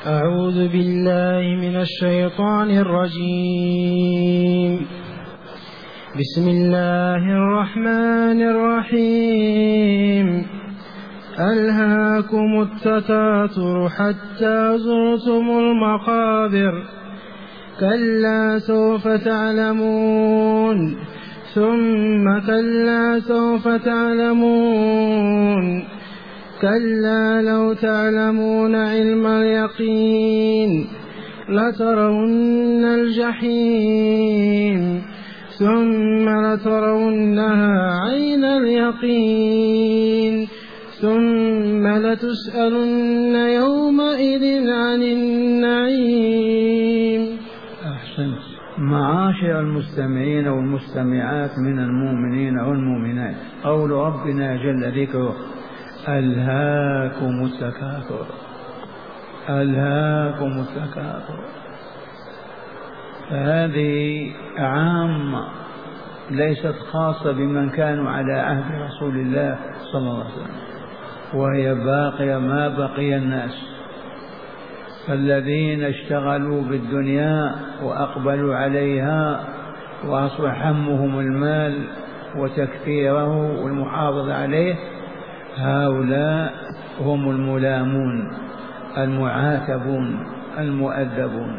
أعوذ بالله من الشيطان الرجيم. بسم الله الرحمن الرحيم. ألهاكم التكاثر حتى زرتم المقابر، كلا سوف تعلمون ثم كلا سوف تعلمون، كلا لو تعلمون علم اليقين لترون الجحيم ثم لترونها عين اليقين ثم لتسألن يومئذ عن النعيم. أحسنت. معاشر المستمعين والمستمعات من المؤمنين والمؤمنات، قول ربنا جل ذكره: ألهاكم التكاثر. ألهاكم التكاثر، فهذه عامة ليست خاصة بمن كانوا على عهد رسول الله صلى الله عليه وسلم، وهي باقية ما بقي الناس. فالذين اشتغلوا بالدنيا وأقبلوا عليها وأصبح همهم المال وتكثيره والمحافظة عليه، هؤلاء هم الملامون المعاتبون المؤدبون.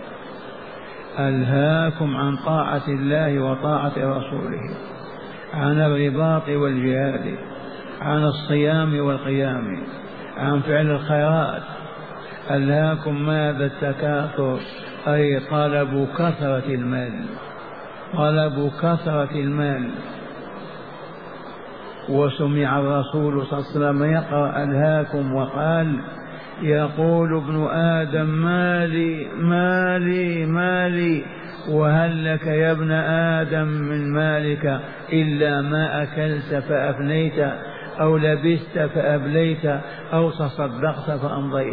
ألهاكم عن طاعة الله وطاعة رسوله، عن الرباط والجهاد، عن الصيام والقيام، عن فعل الخيرات. ألهاكم ماذا؟ التكاثر، أي طلب كثرة المال، طلب كثرة المال. وسمع الرسول صلى الله عليه وسلم يقرأ ألهاكم وقال: يقول ابن آدم مالي مالي مالي، وهل لك يا ابن آدم من مالك إلا ما أكلت فأفنيت، أو لبست فأبليت، أو تصدقت فأمضيت.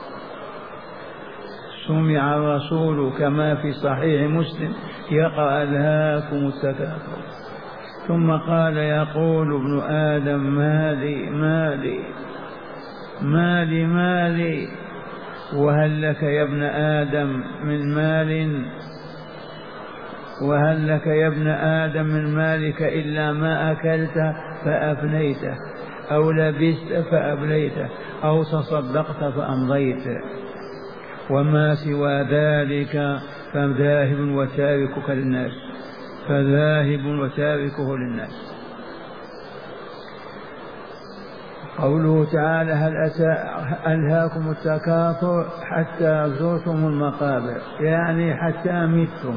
سمع الرسول كما في صحيح مسلم يقرأ ألهاكم التكاثر، ثم قال: يقول ابن آدم مالي مالي مالي مالي، وهل لك يا ابن آدم من مال، وهل لك يا ابن آدم من مالك إلا ما أكلت فأفنيته، أو لبست فأبليته، أو تصدقت فأمضيت، وما سوى ذلك فذاهب وتاركك للناس، فذاهب وتاركه للناس. قوله تعالى: هل ألهاكم التكاثر حتى زرتم المقابر، يعني حتى متم.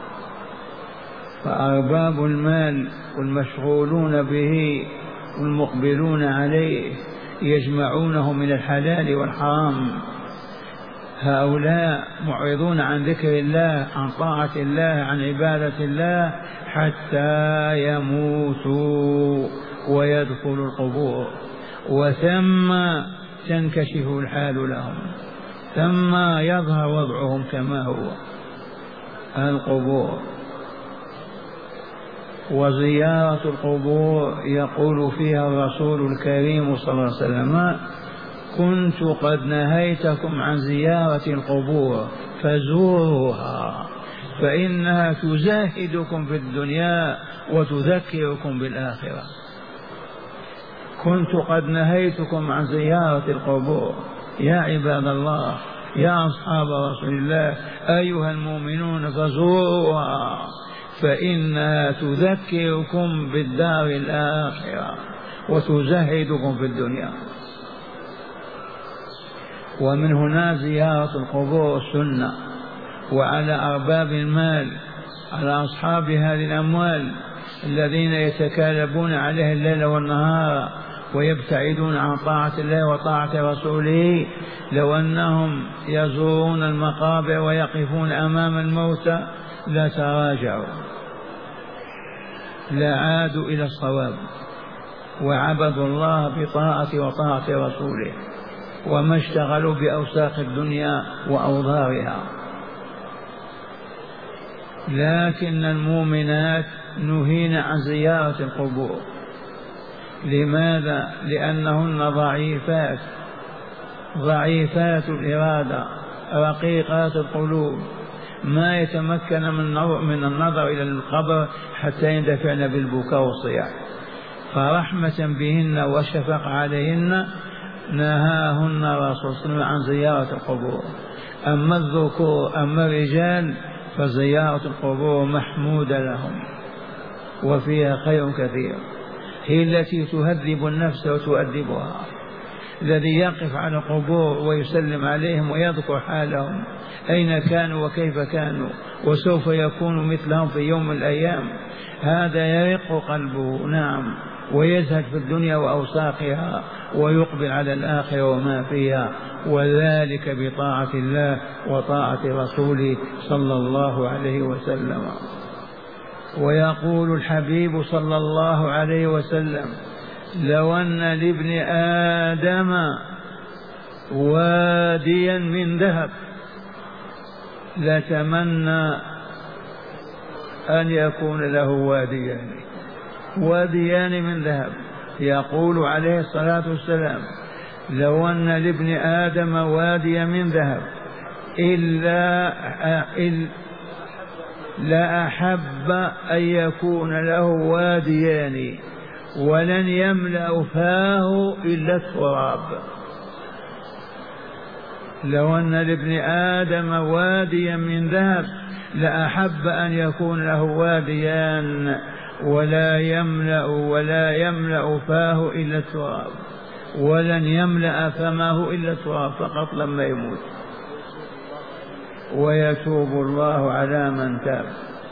فأرباب المال والمشغولون به والمقبلون عليه يجمعونه من الحلال والحرام، هؤلاء معرضون عن ذكر الله، عن طاعة الله، عن عبادة الله، حتى يموتوا ويدخلوا القبور، وثم تنكشف الحال لهم، ثم يظهر وضعهم كما هو. القبور وزيارة القبور يقول فيها الرسول الكريم صلى الله عليه وسلم: كنت قد نهيتكم عن زيارة القبور فزوروها، فإنها تزاهدكم في الدنيا وتذكركم بالآخرة. كنت قد نهيتكم عن زيارة القبور يا عباد الله، يا أصحاب رسول الله، أيها المؤمنون، فزوروها، فإنها تذكركم بالدار الآخرة وتزهدكم في الدنيا. ومن هنا زيارة القبور سنة. وعلى أرباب المال، على أصحاب هذه الأموال الذين يتكالبون عليها الليل والنهار ويبتعدون عن طاعة الله وطاعة رسوله، لو أنهم يزورون المقابر ويقفون أمام الموتى لتراجعوا، لعادوا إلى الصواب وعبدوا الله بطاعة وطاعة رسوله، وما اشتغلوا بأوساخ الدنيا وأوضارها. لكن المؤمنات نهين عن زيارة القبور. لماذا؟ لأنهن ضعيفات ضعيفات الإرادة رقيقات القلوب، ما يتمكن من النظر إلى القبر حتى يندفعن بالبكاء والصياح. فرحمة بهن وشفق عليهن نهاهن الرسول صلى الله عليه وسلم عن زيارة القبور. أما الذكور أما الرجال فزيارة القبور محمودة لهم وفيها خير كثير، هي التي تهذب النفس وتؤدبها. الذي يقف على القبور ويسلم عليهم ويذكر حالهم أين كانوا وكيف كانوا وسوف يكون مثلهم في يوم من الأيام، هذا يرق قلبه نعم، ويزهد في الدنيا وأوساخها ويقبل على الآخرة وما فيها، وذلك بطاعة الله وطاعة رسوله صلى الله عليه وسلم. ويقول الحبيب صلى الله عليه وسلم: لو أن لابن آدم واديا من ذهب لتمنى أن يكون له واديان من ذهب. يقول عليه الصلاة والسلام: لو أن لابن آدم واديا من ذهب لا أحب أن يكون له واديان ولن يملأ فاه إلا التراب. لو أن لابن آدم واديا من ذهب لأحب أن يكون له واديان ولا يملأ فاه إلا التراب، ولن يملأ فمه إلا التراب فقط لما يموت. ويتوب الله على من تاب.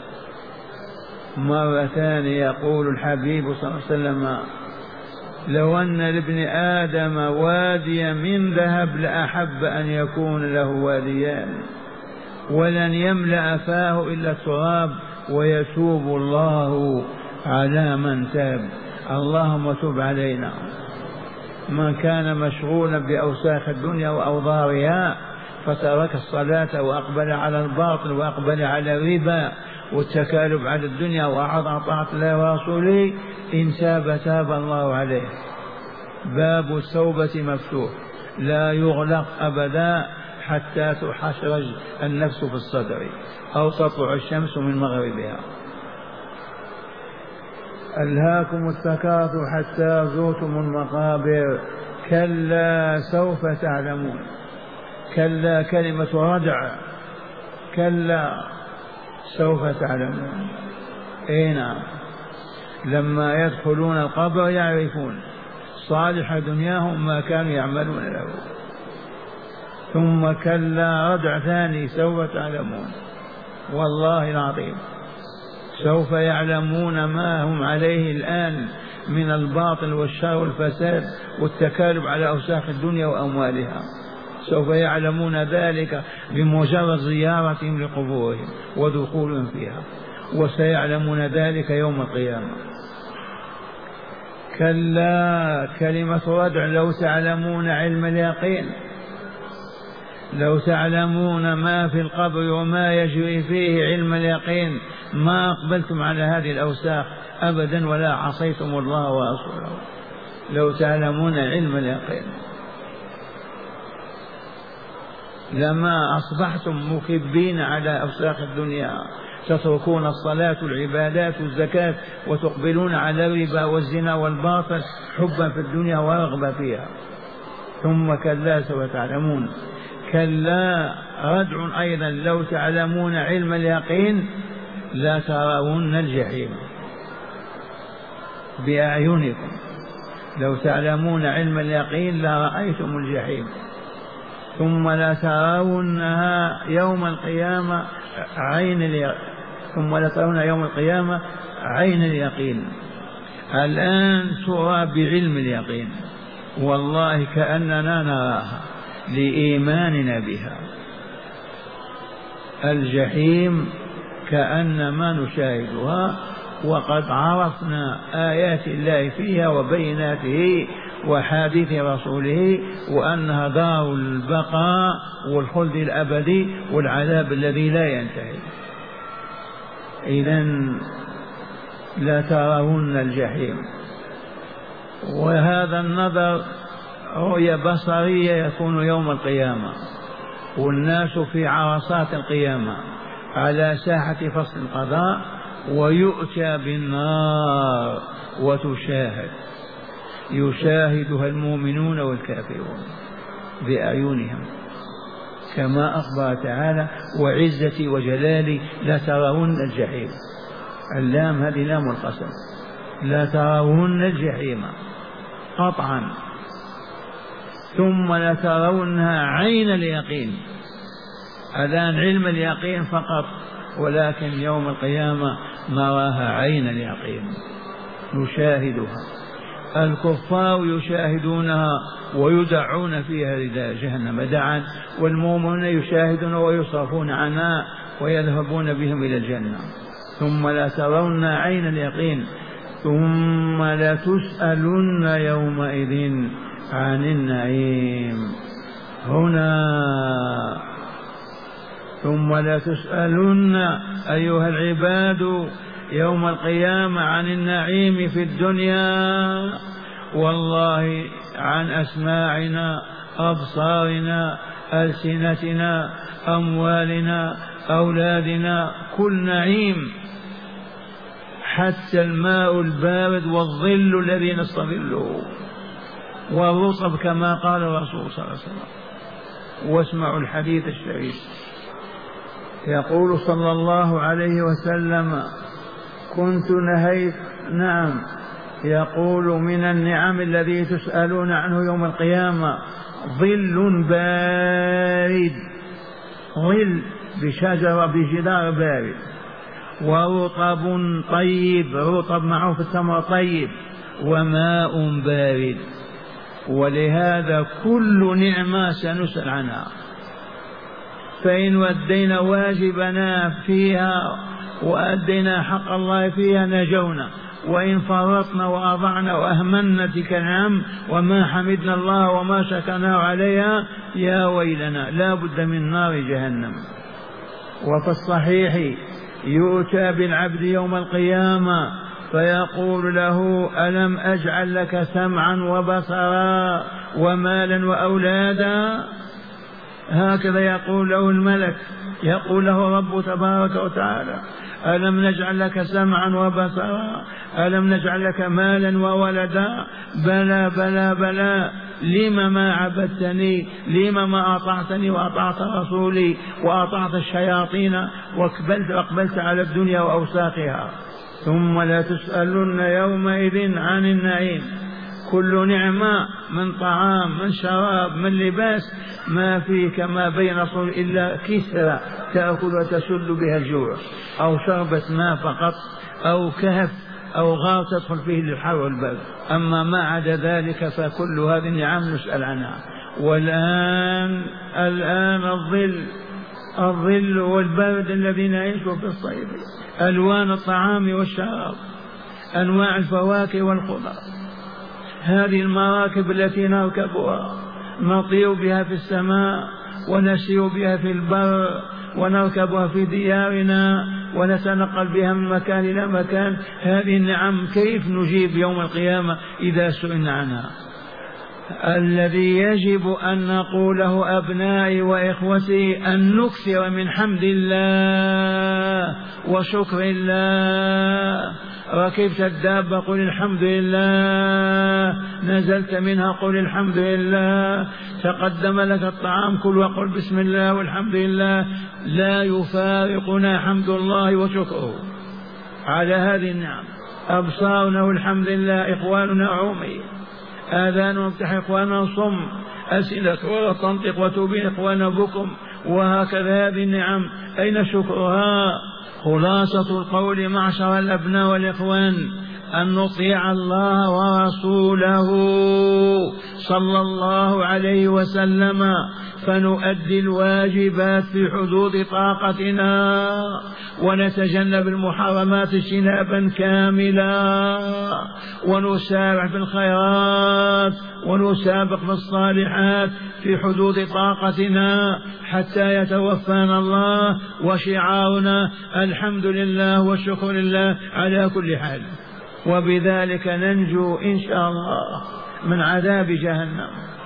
مرة ثانية يقول الحبيب صلى الله عليه وسلم: لو أن لابن آدم واديا من ذهب لأحب أن يكون له واديان ولن يملأ فاه إلا التراب ويتوب الله على من تاب. اللهم تب علينا. من كان مشغولا بأوساخ الدنيا وأوضارها فترك الصلاة وأقبل على الباطل وأقبل على الربا والتكالب على الدنيا وأعطى طاعة الله ورسوله، إن تاب تاب الله عليه. باب التوبة مفتوح لا يغلق أبدا حتى تحشرج النفس في الصدر أو تطلع الشمس من مغربها. ألهاكم التكاثر حتى زرتم المقابر كلا سوف تعلمون. كلا كلمة ردع، كلا سوف تعلمون. نعم، لما يدخلون القبر يعرفون صالح دنياهم ما كانوا يعملون له. ثم كلا ردع ثاني سوف تعلمون. والله العظيم سوف يعلمون ما هم عليه الآن من الباطل والشر والفساد والتكالب على أوساخ الدنيا وأموالها. سوف يعلمون ذلك بمجرد زيارتهم لقبورهم ودخولهم فيها، وسيعلمون ذلك يوم القيامة. كلا كلمة ردع. لو تعلمون علم اليقين، لو تعلمون ما في القبر وما يجري فيه علم اليقين ما أقبلتم على هذه الأوساخ أبدا ولا عصيتم الله ورسوله. لو تعلمون علم اليقين لما أصبحتم مكبين على أوساخ الدنيا، تتركون الصلاة والعبادات والزكاة وتقبلون على الربا والزنا والباطل حبا في الدنيا ورغبة فيها. ثم كلا سوف تعلمون. كلا ردع أيضا. لو تعلمون علم اليقين لا ترون الجحيم بأعينكم. لو تعلمون علم اليقين لرأيتم الجحيم. ثم لا ترونها يوم القيامة عين اليقين. ثم لا ترون يوم القيامة عين اليقين. الآن ترى بعلم اليقين، والله كأننا نراها لإيماننا بها. الجحيم كأنما نشاهدها، وقد عرفنا آيات الله فيها وبيناته وحادث رسوله، وأنها دار البقاء والخلد الأبدي والعذاب الذي لا ينتهي. إذن لا ترون الجحيم. وهذا النظر رؤية بصرية يكون يوم القيامة، والناس في عرصات القيامة على ساحة فصل القضاء، ويؤتى بالنار وتشاهد، يشاهدها المؤمنون والكافرون بأعينهم، كما أخبر تعالى: وعزتي وجلالي لترون الجحيم. اللام هذه لام القسم، لترون الجحيم قطعا، ثم لترونها عين اليقين. الآن علم اليقين فقط، ولكن يوم القيامة نراها عين اليقين، نشاهدها. الكفار يشاهدونها ويدعون فيها رداء جهنم دعا، والمؤمنون يشاهدون ويصرفون عنها ويذهبون بهم إلى الجنة. ثم لترون عين اليقين ثم لتسألن يومئذ عن النعيم. هنا ثم لتسألن أيها العباد يوم القيامة عن النعيم في الدنيا، والله عن أسماعنا، أبصارنا، ألسنتنا، أموالنا، أولادنا، كل نعيم، حتى الماء البارد والظل الذي نستظله والرطب كما قال الرسول صلى الله عليه وسلم. واسمعوا الحديث الشريف، يقول صلى الله عليه وسلم: كنت نهيت، نعم، يقول: من النعم الذي تسألون عنه يوم القيامة ظل بارد، ظل بشجرة بجدار بارد، ورطب طيب، رطب معه في الثمر طيب، وماء بارد. ولهذا كل نعمة سنسأل عنها، فإن ودينا واجبنا فيها وأدينا حق الله فيها نجونا، وإن فرطنا وأضعنا وأهملنا تلك النعم وما حمدنا الله وما شكرناه عليها يا ويلنا، لا بد من نار جهنم. وفي الصحيح: يؤتى بالعبد يوم القيامة فيقول له: ألم أجعل لك سمعا وبصرا ومالا وأولادا؟ هكذا يقول له الملك، يقول له رب تبارك وتعالى: ألم نجعل لك سمعا وبصرا، ألم نجعل لك مالا وولدا؟ بلى بلى بلى. لم ما عبدتني؟ لم ما أطعتني وأطعت رسولي وأطعت الشياطين وأقبلت على الدنيا وأوساخها؟ ثم لا تسألن يومئذ عن النعيم. كل نعمة من طعام، من شراب، من لباس، ما فيك ما بين صور إلا كسرة تأكل وتسل بها الجوع، أو شربة ماء فقط، أو كهف، أو غار تدخل فيه للحر والبرد. أما ما عدا ذلك فكل هذه النعم نسأل عنها. والآن الظل والبرد الذي نعيش في الصيف، ألوان الطعام والشراب، أنواع الفواكه والخضر، هذه المراكب التي نركبها نطير بها في السماء ونسير بها في البر ونركبها في ديارنا ونتنقل بها من مكان إلى مكان. هذه النعم كيف نجيب يوم القيامة إذا سئلنا عنها؟ الذي يجب أن نقوله أبنائي وإخوتي أن نكثر من حمد الله وشكر الله. ركبت الدابة قل الحمد لله، نزلت منها قل الحمد لله، تقدم لك الطعام كل وقل بسم الله والحمد لله. لا يفارقنا حمد الله وشكره على هذه النعم. أبصارنا والحمد لله إخواننا عمي، آذان مفتح إخواننا صم، أسئلة ولا تنطق وتبين إخواننا بكم، وهكذا هذه النعم أين شكرها؟ خلاصة القول معشر الأبناء والإخوان أن نطيع الله ورسوله صلى الله عليه وسلم، فنؤدي الواجبات في حدود طاقتنا ونتجنب المحرمات اجتنابا كاملا، ونسارع في الخيرات ونسابق في الصالحات في حدود طاقتنا حتى يتوفانا الله وشعارنا الحمد لله والشكر لله على كل حال. وبذلك ننجو إن شاء الله من عذاب جهنم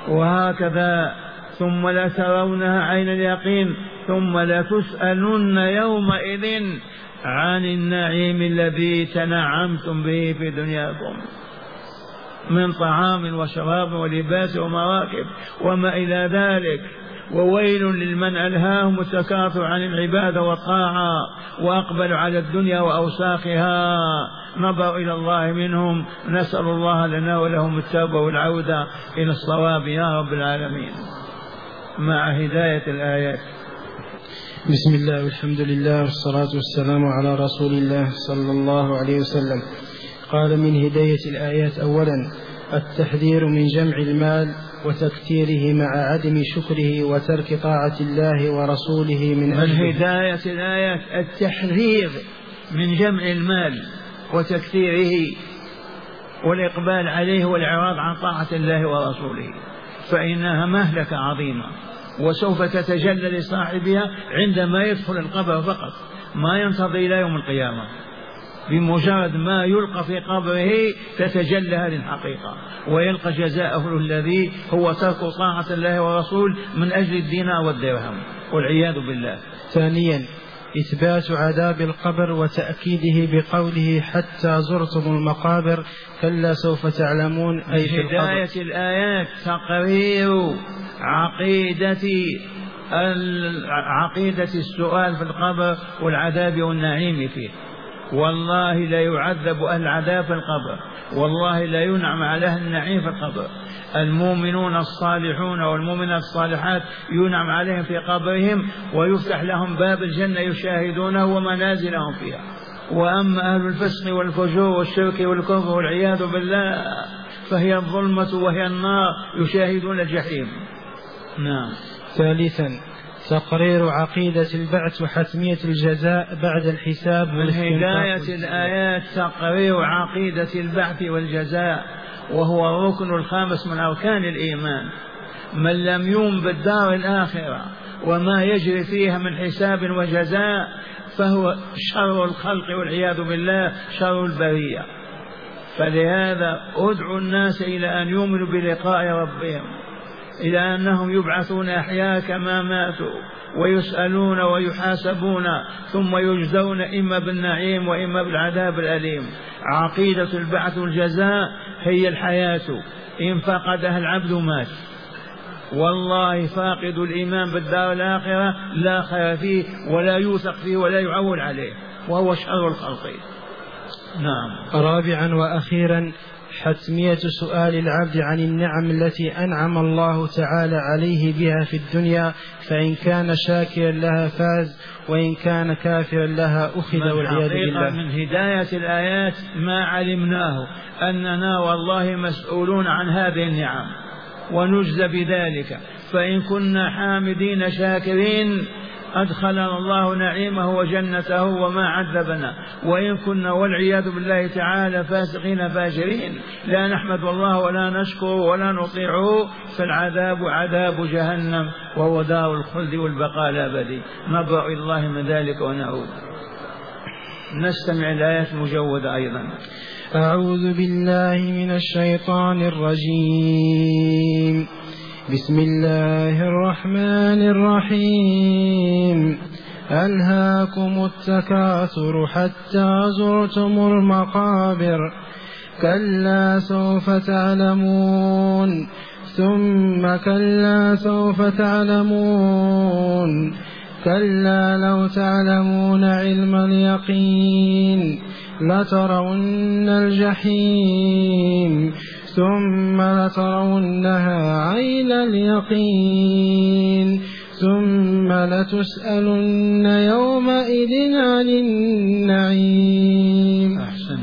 وهكذا ثم لترونها عين اليقين ثم لتسألن يومئذ عن النعيم الذي تنعمتم به في دنياكم من طعام وشراب ولباس ومراكب وما إلى ذلك. وويل لمن ألهاهم التكاثر عن العبادة والطاعة وأقبلوا على الدنيا وأوساخها، نظروا إلى الله منهم. نسأل الله لنا ولهم التوبة والعودة إلى الصواب يا رب العالمين. مع هداية الآيات. بسم الله والحمد لله والصلاة والسلام على رسول الله صلى الله عليه وسلم. قال من هداية الآيات أولا التحذير من جمع المال وتكثيره مع عدم شكره وترك طاعة الله ورسوله من هداية الآيات التحذير من جمع المال وتكثيره والإقبال عليه والإعراض عن طاعة الله ورسوله، فإنها مهلكة عظيمة وسوف تتجلى لصاحبها عندما يدخل القبر فقط، ما ينتظر إلى يوم القيامة. بمجرد ما يلقى في قبره تتجلى هذه الحقيقة ويلقى جزاءه الذي هو ترك طاعة الله ورسوله من أجل الدينار والدرهم والعياذ بالله. ثانيا إثبات عذاب القبر وتأكيده بقوله حتى زرتم المقابر كلا سوف تعلمون. أي في هداية الآيات تقرير عقيدة السؤال في القبر والعذاب والنعيم فيه. والله لا يعذب أهل العذاب في القبر، والله لا ينعم على أهل النعيم في القبر. المؤمنون الصالحون والمؤمنات الصالحات ينعم عليهم في قبرهم ويفتح لهم باب الجنة يشاهدونه ومنازلهم فيها. وأما أهل الفسق والفجور والشرك والكفر والعياذ بالله فهي الظلمة وهي النار يشاهدون الجحيم. نعم. ثالثا تقرير عقيدة البعث وحتمية الجزاء بعد الحساب. من هداية الآيات تقرير عقيدة البعث والجزاء، وهو الركن الخامس من أركان الإيمان. من لم يؤمن بالدار الآخرة وما يجري فيها من حساب وجزاء فهو شر الخلق والعياذ بالله، شر البرية. فلهذا أدعو الناس إلى أن يؤمنوا بلقاء ربهم، إلى أنهم يبعثون أحياء كما ماتوا ويسألون ويحاسبون ثم يجزون إما بالنعيم وإما بالعذاب الأليم. عقيدة البعث والجزاء هي الحياة، إن فقدها العبد مات. والله فاقد الإيمان بالدار الآخرة لا خير فيه ولا يوثق فيه ولا يعول عليه، وهو شر الخلق. نعم. رابعا وأخيرا حتمية سؤال العبد عن النعم التي أنعم الله تعالى عليه بها في الدنيا، فإن كان شاكرا لها فاز وإن كان كافرا لها أخذ والعياذ بالله. من هداية الآيات ما علمناه أننا والله مسؤولون عن هذه النعم ونجزى بذلك. فإن كنا حامدين شاكرين أدخلنا الله نعيمه وجنته وما عذبنا، وإن كنا والعياذ بالله تعالى فاسقين فاجرين لا نحمد الله ولا نشكر ولا نطيعه، فالعذاب عذاب جهنم وهو دار الخلد والبقاء الأبدي. نبرأ إلى الله من ذلك ونعود. نستمع الآيات المجودة أيضا. أعوذ بالله من الشيطان الرجيم. بسم الله الرحمن الرحيم. ألهاكم التكاثر حتى زرتم المقابر كلا سوف تعلمون ثم كلا سوف تعلمون كلا لو تعلمون علم اليقين لترون الجحيم ثم لترونها عين اليقين ثم لتسألن يومئذ عن النعيم.